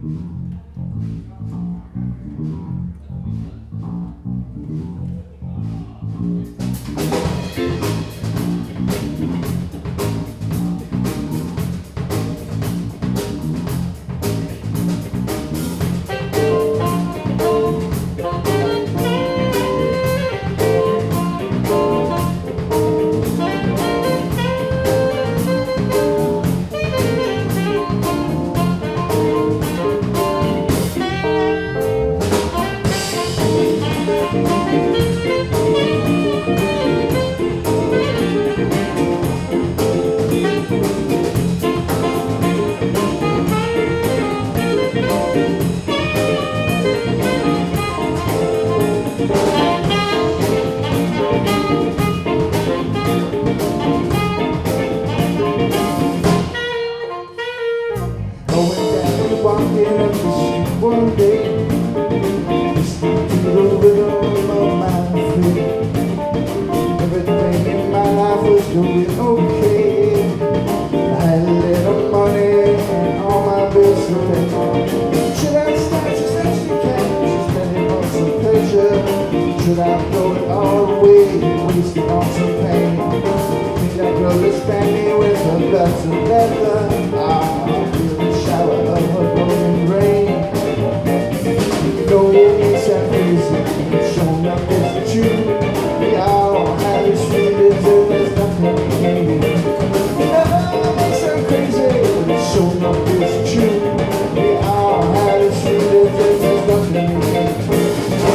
Walking up the street one day, listening to the rhythm of my feet. Everything in my life was going okay. I had a little money and all my bills to pay. Should I start just as you can, just spending on some pleasure? Should I throw it all away, wasting on some pain? Think that girl is standing with her belts of leather. I feel the shower of her golden rain. You know it makes that crazy, it's shown up as true. We all have it sweet as if there's nothing we can do. You know it makes that crazy, but it's shown up as true. We all have it sweet as if there's nothing we can do.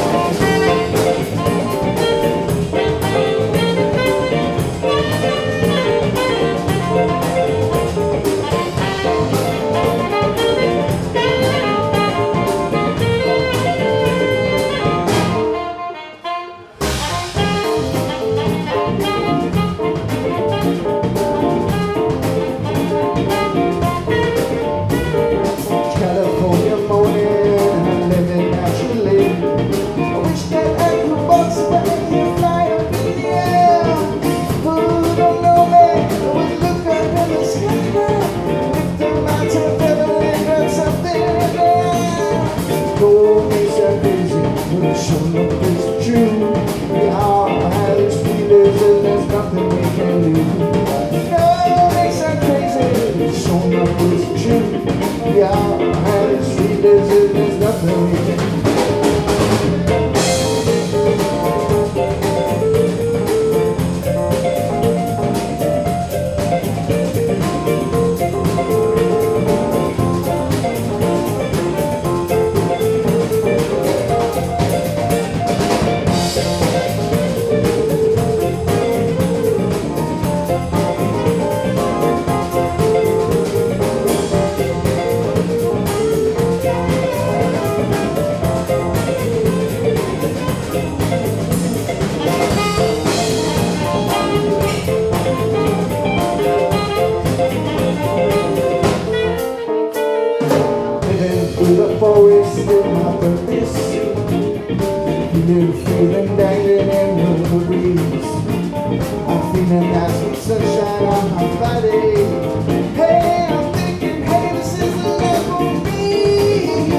Feeling dangling in the breeze. I'm feeling that sweet sunshine on my body. Hey, I'm thinking, hey, this is the life for me.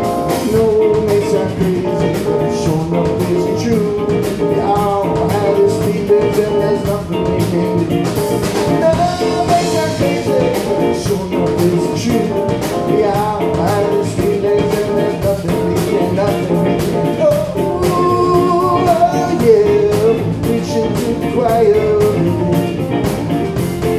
No, it makes that crazy, but it's sure enough is true. We all have this feelings and there's nothing we can do. No, it makes that crazy, but it's sure enough is true. We all have this feelings and there's nothing we can, nothing we can do. Reaching to the choir.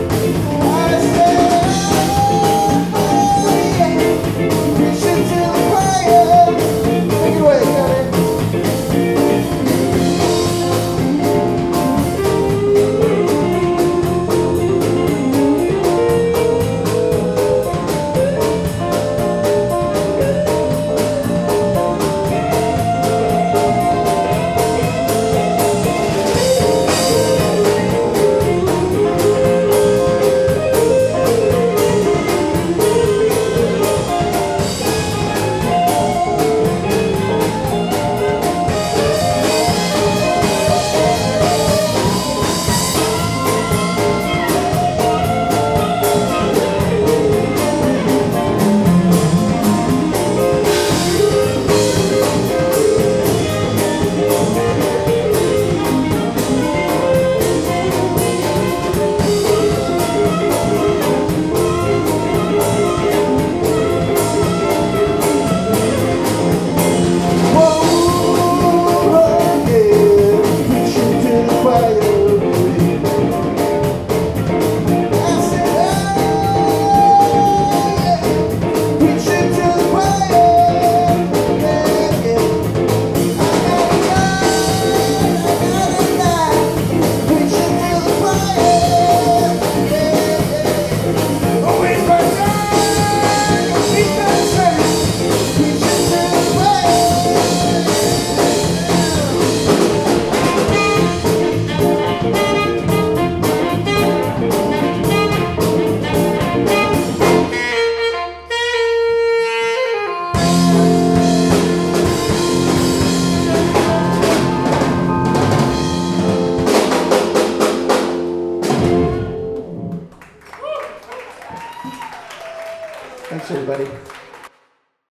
Thanks, everybody.